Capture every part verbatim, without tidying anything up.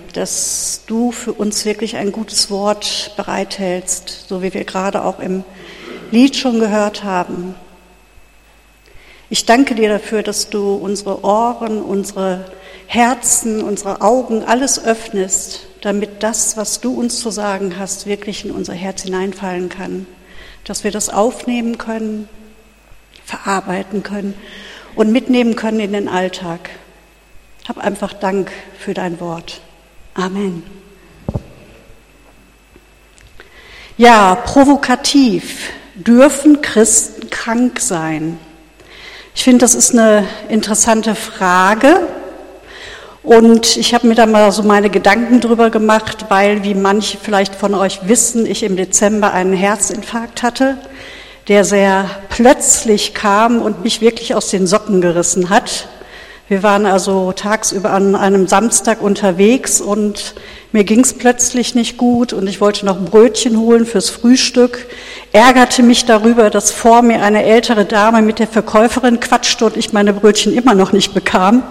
dass du für uns wirklich ein gutes Wort bereithältst, so wie wir gerade auch im Lied schon gehört haben. Ich danke dir dafür, dass du unsere Ohren, unsere Herzen, unsere Augen, alles öffnest, damit das, was du uns zu sagen hast, wirklich in unser Herz hineinfallen kann, dass wir das aufnehmen können, verarbeiten können und mitnehmen können in den Alltag. Hab einfach Dank für dein Wort. Amen. Ja, provokativ. Dürfen Christen krank sein? Ich finde, das ist eine interessante Frage. Und ich habe mir da mal so meine Gedanken drüber gemacht, weil, wie manche vielleicht von euch wissen, ich im Dezember einen Herzinfarkt hatte, der sehr plötzlich kam und mich wirklich aus den Socken gerissen hat. Wir waren also tagsüber an einem Samstag unterwegs und mir ging es plötzlich nicht gut und ich wollte noch ein Brötchen holen fürs Frühstück, ärgerte mich darüber, dass vor mir eine ältere Dame mit der Verkäuferin quatschte und ich meine Brötchen immer noch nicht bekam.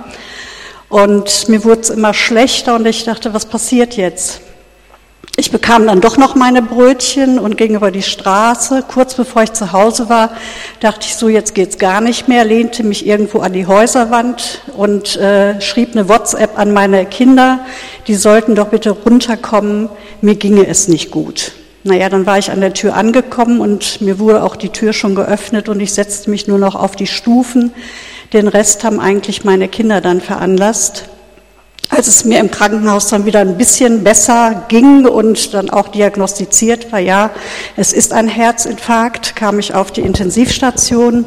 Und mir wurde es immer schlechter und ich dachte, was passiert jetzt? Ich bekam dann doch noch meine Brötchen und ging über die Straße. Kurz bevor ich zu Hause war, dachte ich so, jetzt geht's gar nicht mehr, lehnte mich irgendwo an die Häuserwand und äh, schrieb eine WhatsApp an meine Kinder, die sollten doch bitte runterkommen, mir ginge es nicht gut. Naja, dann war ich an der Tür angekommen und mir wurde auch die Tür schon geöffnet und ich setzte mich nur noch auf die Stufen. Den Rest haben eigentlich meine Kinder dann veranlasst. Als es mir im Krankenhaus dann wieder ein bisschen besser ging und dann auch diagnostiziert war, ja, es ist ein Herzinfarkt, kam ich auf die Intensivstation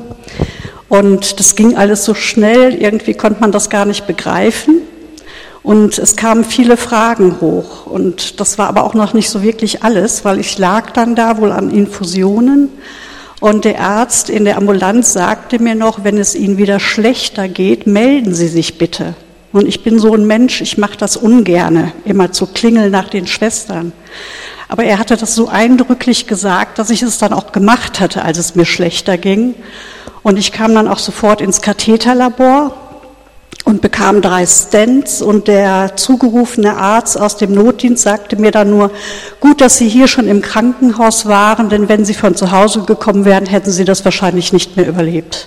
und das ging alles so schnell, irgendwie konnte man das gar nicht begreifen und es kamen viele Fragen hoch und das war aber auch noch nicht so wirklich alles, weil ich lag dann da wohl an Infusionen und der Arzt in der Ambulanz sagte mir noch, wenn es Ihnen wieder schlechter geht, melden Sie sich bitte. Und ich bin so ein Mensch, ich mache das ungerne, immer zu klingeln nach den Schwestern. Aber er hatte das so eindrücklich gesagt, dass ich es dann auch gemacht hatte, als es mir schlechter ging. Und ich kam dann auch sofort ins Katheterlabor und bekam drei Stents. Und der zugerufene Arzt aus dem Notdienst sagte mir dann nur, gut, dass Sie hier schon im Krankenhaus waren, denn wenn Sie von zu Hause gekommen wären, hätten Sie das wahrscheinlich nicht mehr überlebt.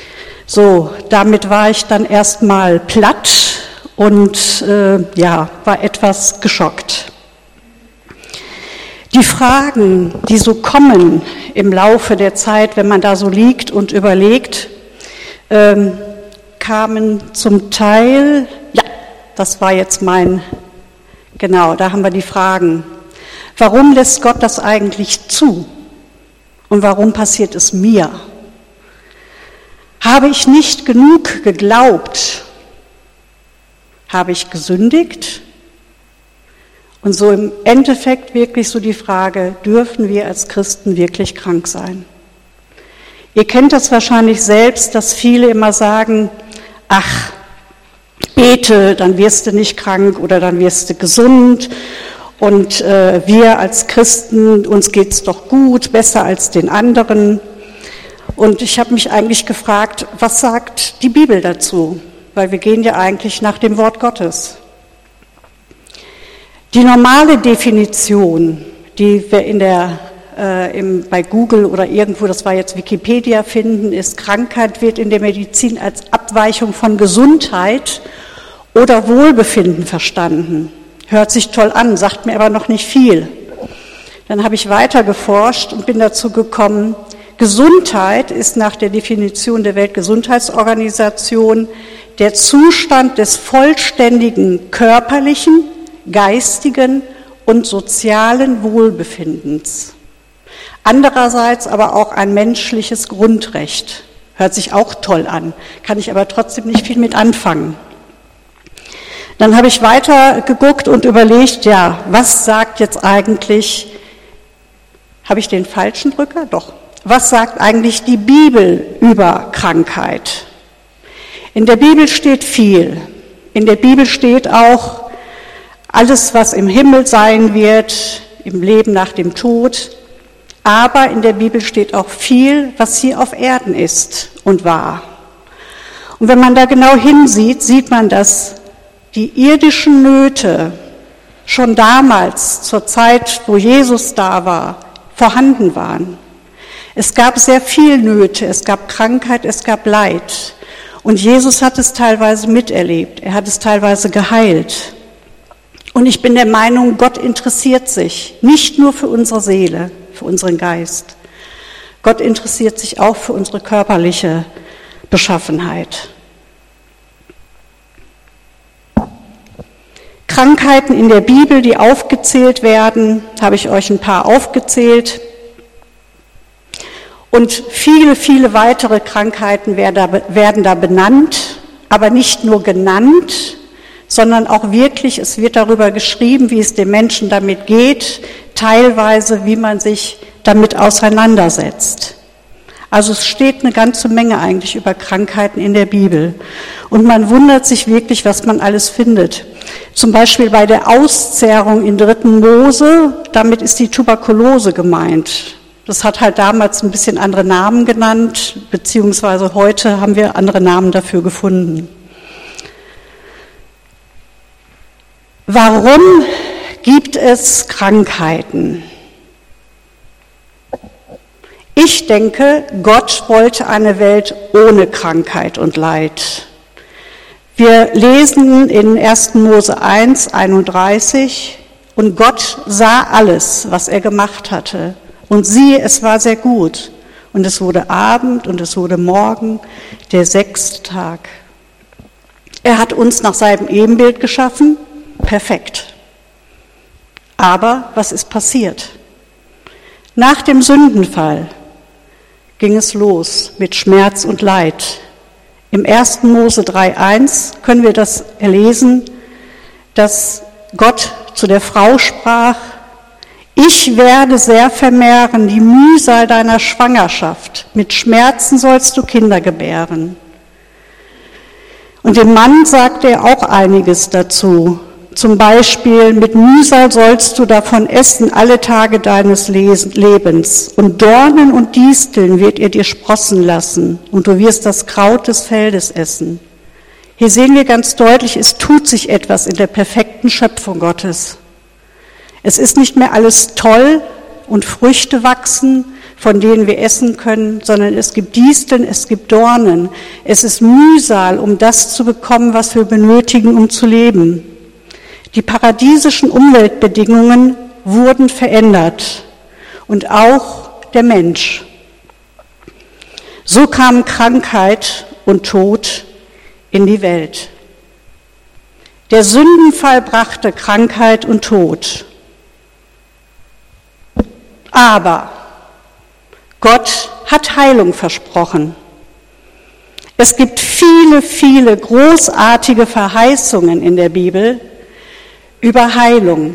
So, damit war ich dann erstmal platt und äh, ja, war etwas geschockt. Die Fragen, die so kommen im Laufe der Zeit, wenn man da so liegt und überlegt, ähm, kamen zum Teil, ja, das war jetzt mein, genau, da haben wir die Fragen. Warum lässt Gott das eigentlich zu? Und warum passiert es mir? Habe ich nicht genug geglaubt? Habe ich gesündigt? Und so im Endeffekt wirklich so die Frage, dürfen wir als Christen wirklich krank sein? Ihr kennt das wahrscheinlich selbst, dass viele immer sagen, ach, bete, dann wirst du nicht krank oder dann wirst du gesund. Und äh, wir als Christen, uns geht's doch gut, besser als den anderen. Und ich habe mich eigentlich gefragt, was sagt die Bibel dazu? Weil wir gehen ja eigentlich nach dem Wort Gottes. Die normale Definition, die wir in der, äh, im, bei Google oder irgendwo, das war jetzt Wikipedia, finden, ist, Krankheit wird in der Medizin als Abweichung von Gesundheit oder Wohlbefinden verstanden. Hört sich toll an, sagt mir aber noch nicht viel. Dann habe ich weiter geforscht und bin dazu gekommen, Gesundheit ist nach der Definition der Weltgesundheitsorganisation der Zustand des vollständigen körperlichen, geistigen und sozialen Wohlbefindens. Andererseits aber auch ein menschliches Grundrecht. Hört sich auch toll an, kann ich aber trotzdem nicht viel mit anfangen. Dann habe ich weiter geguckt und überlegt, ja, was sagt jetzt eigentlich, habe ich den falschen Drücker? Doch. Was sagt eigentlich die Bibel über Krankheit? In der Bibel steht viel. In der Bibel steht auch alles, was im Himmel sein wird, im Leben nach dem Tod. Aber in der Bibel steht auch viel, was hier auf Erden ist und war. Und wenn man da genau hinsieht, sieht man, dass die irdischen Nöte schon damals, zur Zeit, wo Jesus da war, vorhanden waren. Es gab sehr viel Nöte, es gab Krankheit, es gab Leid. Und Jesus hat es teilweise miterlebt, er hat es teilweise geheilt. Und ich bin der Meinung, Gott interessiert sich nicht nur für unsere Seele, für unseren Geist. Gott interessiert sich auch für unsere körperliche Beschaffenheit. Krankheiten in der Bibel, die aufgezählt werden, habe ich euch ein paar aufgezählt. Und viele, viele weitere Krankheiten werden da benannt, aber nicht nur genannt, sondern auch wirklich, es wird darüber geschrieben, wie es den Menschen damit geht, teilweise, wie man sich damit auseinandersetzt. Also es steht eine ganze Menge eigentlich über Krankheiten in der Bibel. Und man wundert sich wirklich, was man alles findet. Zum Beispiel bei der Auszehrung in dritten Mose, damit ist die Tuberkulose gemeint. Das hat halt damals ein bisschen andere Namen genannt, beziehungsweise heute haben wir andere Namen dafür gefunden. Warum gibt es Krankheiten? Ich denke, Gott wollte eine Welt ohne Krankheit und Leid. Wir lesen in ersten Mose eins, einunddreißig, und Gott sah alles, was er gemacht hatte. Und siehe, es war sehr gut. Und es wurde Abend und es wurde Morgen, der sechste Tag. Er hat uns nach seinem Ebenbild geschaffen, perfekt. Aber was ist passiert? Nach dem Sündenfall ging es los mit Schmerz und Leid. Im ersten Mose drei eins können wir das lesen, dass Gott zu der Frau sprach: Ich werde sehr vermehren die Mühsal deiner Schwangerschaft. Mit Schmerzen sollst du Kinder gebären. Und dem Mann sagte er auch einiges dazu. Zum Beispiel, mit Mühsal sollst du davon essen alle Tage deines Lebens. Und Dornen und Disteln wird er dir sprossen lassen. Und du wirst das Kraut des Feldes essen. Hier sehen wir ganz deutlich, es tut sich etwas in der perfekten Schöpfung Gottes. Es ist nicht mehr alles toll und Früchte wachsen, von denen wir essen können, sondern es gibt Disteln, es gibt Dornen. Es ist Mühsal, um das zu bekommen, was wir benötigen, um zu leben. Die paradiesischen Umweltbedingungen wurden verändert und auch der Mensch. So kamen Krankheit und Tod in die Welt. Der Sündenfall brachte Krankheit und Tod. Aber Gott hat Heilung versprochen. Es gibt viele, viele großartige Verheißungen in der Bibel über Heilung.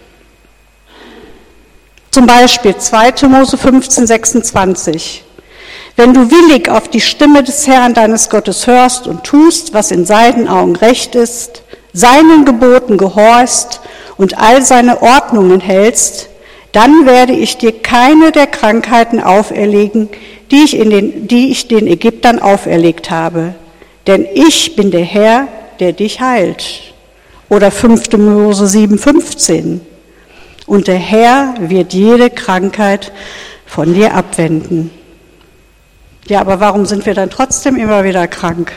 Zum Beispiel zweiter Mose fünfzehn sechsundzwanzig. Wenn du willig auf die Stimme des Herrn deines Gottes hörst und tust, was in seinen Augen recht ist, seinen Geboten gehorchst und all seine Ordnungen hältst, dann werde ich dir keine der Krankheiten auferlegen, die ich, in den, die ich den Ägyptern auferlegt habe. Denn ich bin der Herr, der dich heilt. Oder fünfter Mose sieben fünfzehn. Und der Herr wird jede Krankheit von dir abwenden. Ja, aber warum sind wir dann trotzdem immer wieder krank?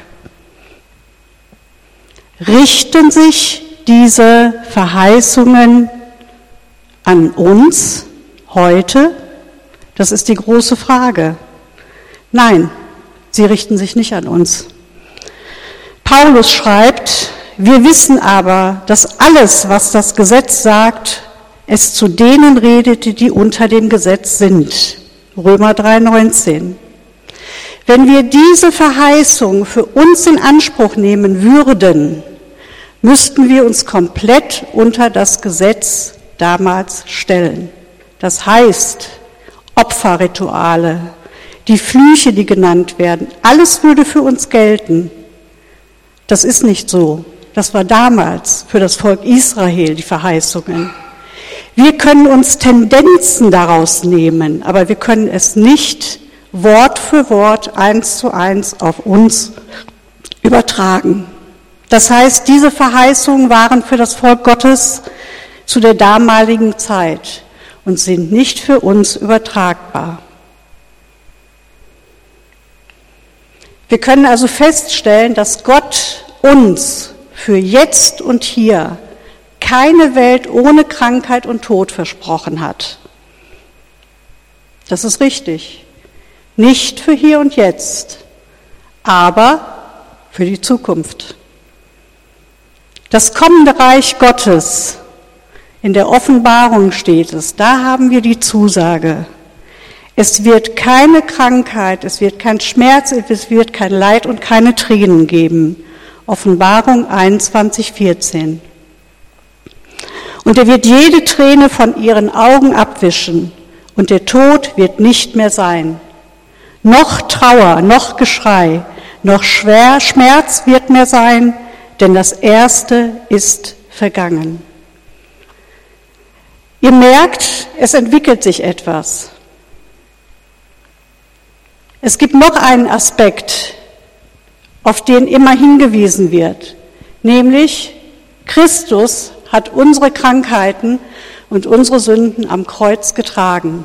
Richten sich diese Verheißungen an uns heute? Das ist die große Frage. Nein, sie richten sich nicht an uns. Paulus schreibt: Wir wissen aber, dass alles, was das Gesetz sagt, es zu denen redete, die unter dem Gesetz sind. Römer drei neunzehn. Wenn wir diese Verheißung für uns in Anspruch nehmen würden, müssten wir uns komplett unter das Gesetz damals stellen. Das heißt, Opferrituale, die Flüche, die genannt werden, alles würde für uns gelten. Das ist nicht so. Das war damals für das Volk Israel die Verheißungen. Wir können uns Tendenzen daraus nehmen, aber wir können es nicht Wort für Wort, eins zu eins auf uns übertragen. Das heißt, diese Verheißungen waren für das Volk Gottes zu der damaligen Zeit und sind nicht für uns übertragbar. Wir können also feststellen, dass Gott uns für jetzt und hier keine Welt ohne Krankheit und Tod versprochen hat. Das ist richtig. Nicht für hier und jetzt, aber für die Zukunft. Das kommende Reich Gottes, in der Offenbarung steht es, da haben wir die Zusage. Es wird keine Krankheit, es wird kein Schmerz, es wird kein Leid und keine Tränen geben. Offenbarung einundzwanzig, vierzehn. Und er wird jede Träne von ihren Augen abwischen und der Tod wird nicht mehr sein. Noch Trauer, noch Geschrei, noch schwer Schmerz wird mehr sein, denn das Erste ist vergangen. Ihr merkt, es entwickelt sich etwas. Es gibt noch einen Aspekt, auf den immer hingewiesen wird, nämlich Christus hat unsere Krankheiten und unsere Sünden am Kreuz getragen.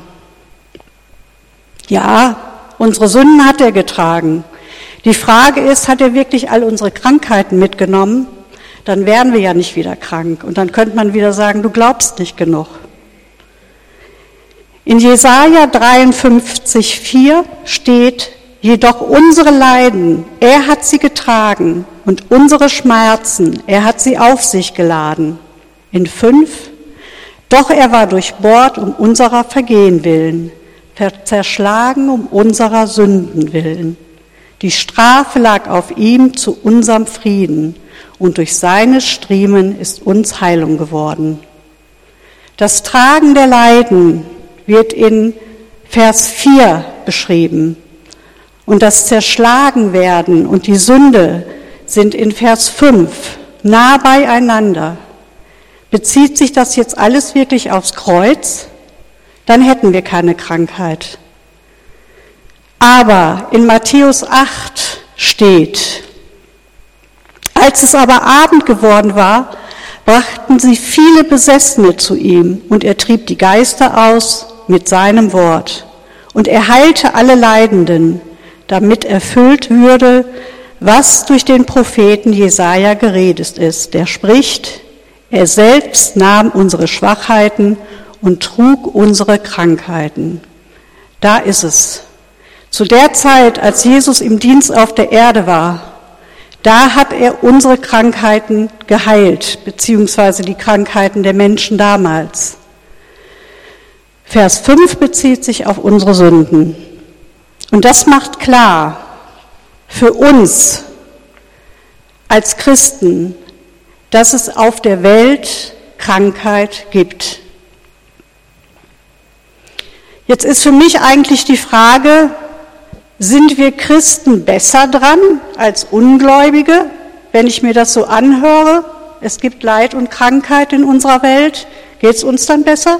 Ja, unsere Sünden hat er getragen. Die Frage ist, hat er wirklich all unsere Krankheiten mitgenommen? Dann wären wir ja nicht wieder krank. Und dann könnte man wieder sagen, du glaubst nicht genug. In Jesaja dreiundfünfzig, vier steht, jedoch unsere Leiden, er hat sie getragen und unsere Schmerzen, er hat sie auf sich geladen. In fünf, doch er war durchbohrt um unserer Vergehen willen, zerschlagen um unserer Sünden willen. Die Strafe lag auf ihm zu unserem Frieden und durch seine Striemen ist uns Heilung geworden. Das Tragen der Leiden wird in Vers vier beschrieben und das Zerschlagenwerden und die Sünde sind in Vers fünf nah beieinander. Bezieht sich das jetzt alles wirklich aufs Kreuz? Dann hätten wir keine Krankheit. Aber in Matthäus acht steht, als es aber Abend geworden war, brachten sie viele Besessene zu ihm und er trieb die Geister aus mit seinem Wort. Und er heilte alle Leidenden, damit erfüllt würde, was durch den Propheten Jesaja geredet ist. Der spricht, er selbst nahm unsere Schwachheiten und trug unsere Krankheiten. Da ist es. Zu der Zeit, als Jesus im Dienst auf der Erde war, da hat er unsere Krankheiten geheilt, beziehungsweise die Krankheiten der Menschen damals. Vers fünf bezieht sich auf unsere Sünden. Und das macht klar, für uns als Christen, dass es auf der Welt Krankheit gibt. Jetzt ist für mich eigentlich die Frage, sind wir Christen besser dran als Ungläubige, wenn ich mir das so anhöre? Es gibt Leid und Krankheit in unserer Welt. Geht es uns dann besser?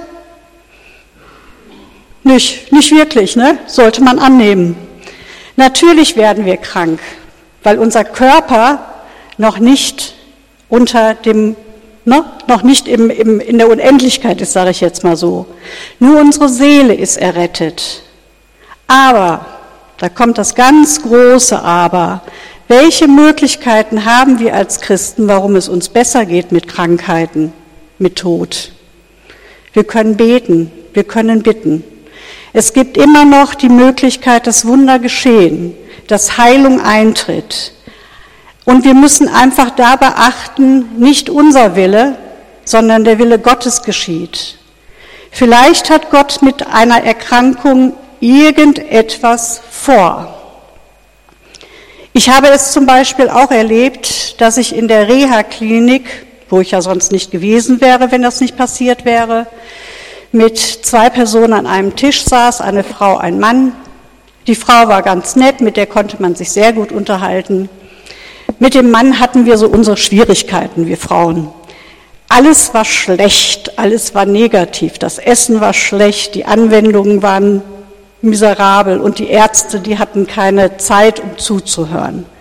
Nicht, nicht wirklich, ne? Sollte man annehmen. Natürlich werden wir krank, weil unser Körper noch nicht unter dem, ne, noch nicht im, im, in der Unendlichkeit ist, sage ich jetzt mal so. Nur unsere Seele ist errettet. Aber, da kommt das ganz große Aber, welche Möglichkeiten haben wir als Christen, warum es uns besser geht mit Krankheiten, mit Tod? Wir können beten, wir können bitten. Es gibt immer noch die Möglichkeit, dass Wunder geschehen, dass Heilung eintritt. Und wir müssen einfach da beachten, nicht unser Wille, sondern der Wille Gottes geschieht. Vielleicht hat Gott mit einer Erkrankung irgendetwas vor. Ich habe es zum Beispiel auch erlebt, dass ich in der Reha-Klinik, wo ich ja sonst nicht gewesen wäre, wenn das nicht passiert wäre, mit zwei Personen an einem Tisch saß, eine Frau, ein Mann. Die Frau war ganz nett, mit der konnte man sich sehr gut unterhalten. Mit dem Mann hatten wir so unsere Schwierigkeiten, wir Frauen. Alles war schlecht, alles war negativ. Das Essen war schlecht, die Anwendungen waren miserabel und die Ärzte, die hatten keine Zeit, um zuzuhören.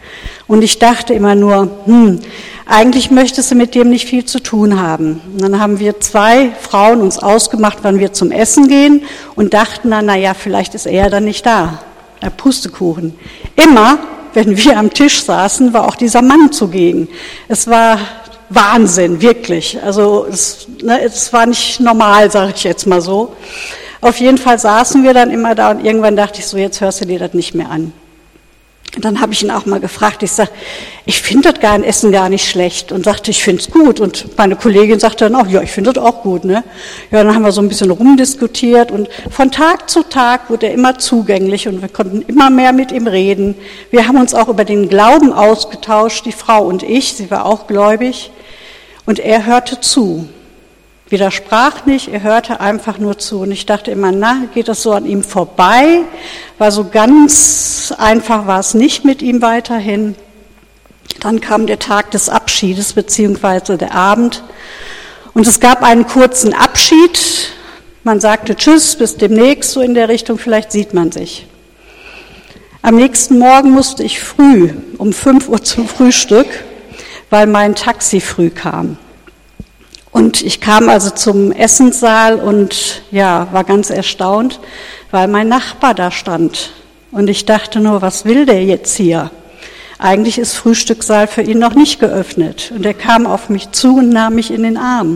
Und ich dachte immer nur, hm, eigentlich möchtest du mit dem nicht viel zu tun haben. Und dann haben wir zwei Frauen uns ausgemacht, wann wir zum Essen gehen und dachten dann, na ja, vielleicht ist er dann nicht da. Der Pustekuchen. Immer, wenn wir am Tisch saßen, war auch dieser Mann zugegen. Es war Wahnsinn, wirklich. Also es, ne, es war nicht normal, sage ich jetzt mal so. Auf jeden Fall saßen wir dann immer da und irgendwann dachte ich so, jetzt hörst du dir das nicht mehr an. Und dann habe ich ihn auch mal gefragt, ich sage, ich finde das gar, Essen gar nicht schlecht und sagte, ich finde es gut. Und meine Kollegin sagte dann auch, ja, ich finde das auch gut. Ne? Ja, dann haben wir so ein bisschen rumdiskutiert und von Tag zu Tag wurde er immer zugänglich und wir konnten immer mehr mit ihm reden. Wir haben uns auch über den Glauben ausgetauscht, die Frau und ich, sie war auch gläubig und er hörte zu. Widersprach nicht, er hörte einfach nur zu. Und ich dachte immer, na, geht das so an ihm vorbei? War so ganz einfach war es nicht mit ihm weiterhin. Dann kam der Tag des Abschiedes, beziehungsweise der Abend. Und es gab einen kurzen Abschied. Man sagte Tschüss, bis demnächst, so in der Richtung, vielleicht sieht man sich. Am nächsten Morgen musste ich früh, um fünf Uhr zum Frühstück, weil mein Taxi früh kam. Und ich kam also zum Essenssaal und ja, war ganz erstaunt, weil mein Nachbar da stand. Und ich dachte nur, was will der jetzt hier? Eigentlich ist Frühstückssaal für ihn noch nicht geöffnet. Und er kam auf mich zu und nahm mich in den Arm.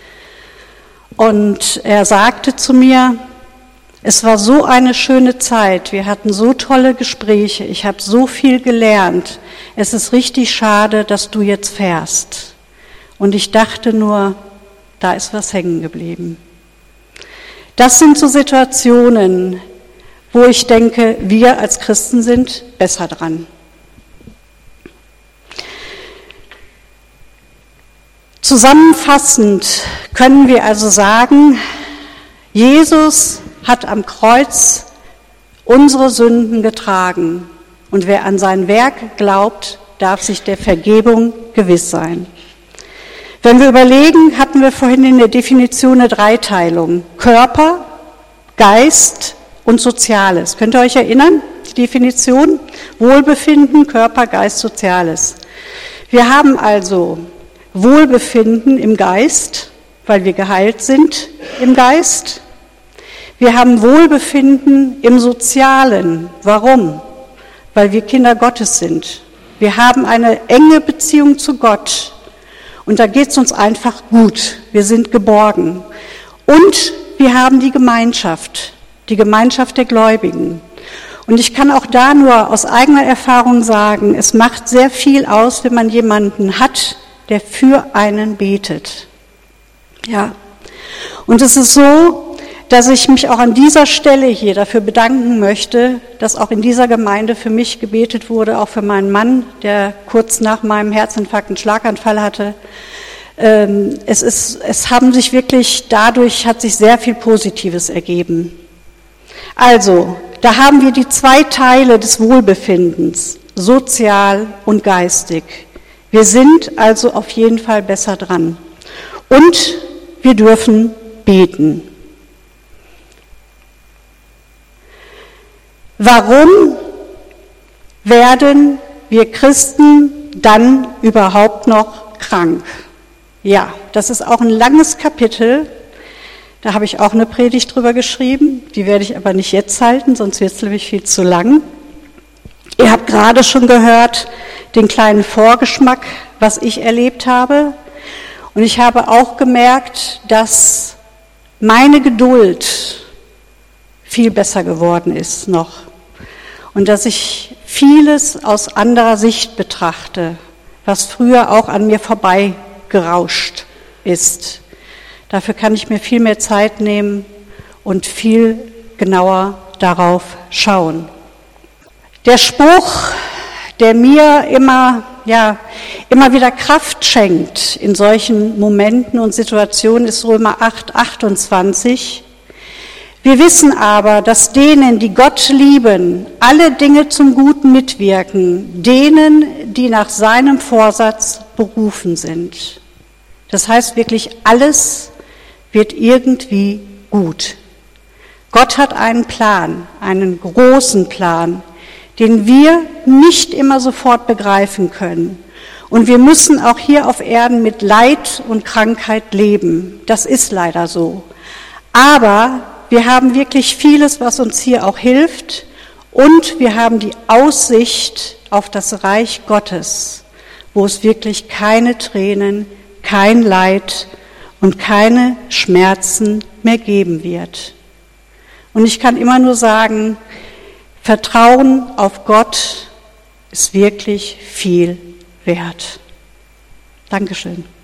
Und er sagte zu mir, es war so eine schöne Zeit, wir hatten so tolle Gespräche, ich habe so viel gelernt. Es ist richtig schade, dass du jetzt fährst. Und ich dachte nur, da ist was hängen geblieben. Das sind so Situationen, wo ich denke, wir als Christen sind besser dran. Zusammenfassend können wir also sagen, Jesus hat am Kreuz unsere Sünden getragen. Und wer an sein Werk glaubt, darf sich der Vergebung gewiss sein. Wenn wir überlegen, hatten wir vorhin in der Definition eine Dreiteilung. Körper, Geist und Soziales. Könnt ihr euch erinnern, die Definition? Wohlbefinden, Körper, Geist, Soziales. Wir haben also Wohlbefinden im Geist, weil wir geheilt sind im Geist. Wir haben Wohlbefinden im Sozialen. Warum? Weil wir Kinder Gottes sind. Wir haben eine enge Beziehung zu Gott. Und da geht es uns einfach gut. Wir sind geborgen. Und wir haben die Gemeinschaft, die Gemeinschaft der Gläubigen. Und ich kann auch da nur aus eigener Erfahrung sagen, es macht sehr viel aus, wenn man jemanden hat, der für einen betet. Ja. Und es ist so, dass ich mich auch an dieser Stelle hier dafür bedanken möchte, dass auch in dieser Gemeinde für mich gebetet wurde, auch für meinen Mann, der kurz nach meinem Herzinfarkt einen Schlaganfall hatte. Es ist, es haben sich wirklich, dadurch hat sich sehr viel Positives ergeben. Also, da haben wir die zwei Teile des Wohlbefindens, sozial und geistig. Wir sind also auf jeden Fall besser dran. Und wir dürfen beten. Warum werden wir Christen dann überhaupt noch krank? Ja, das ist auch ein langes Kapitel. Da habe ich auch eine Predigt drüber geschrieben. Die werde ich aber nicht jetzt halten, sonst wird es nämlich viel zu lang. Ihr habt gerade schon gehört, den kleinen Vorgeschmack, was ich erlebt habe. Und ich habe auch gemerkt, dass meine Geduld viel besser geworden ist noch. Und dass ich vieles aus anderer Sicht betrachte, was früher auch an mir vorbeigerauscht ist. Dafür kann ich mir viel mehr Zeit nehmen und viel genauer darauf schauen. Der Spruch, der mir immer, ja, immer wieder Kraft schenkt in solchen Momenten und Situationen, ist Römer acht, achtundzwanzig. Wir wissen aber, dass denen, die Gott lieben, alle Dinge zum Guten mitwirken, denen, die nach seinem Vorsatz berufen sind. Das heißt wirklich, alles wird irgendwie gut. Gott hat einen Plan, einen großen Plan, den wir nicht immer sofort begreifen können. Und wir müssen auch hier auf Erden mit Leid und Krankheit leben. Das ist leider so. Aber wir haben wirklich vieles, was uns hier auch hilft. Und wir haben die Aussicht auf das Reich Gottes, wo es wirklich keine Tränen, kein Leid und keine Schmerzen mehr geben wird. Und ich kann immer nur sagen, Vertrauen auf Gott ist wirklich viel wert. Dankeschön.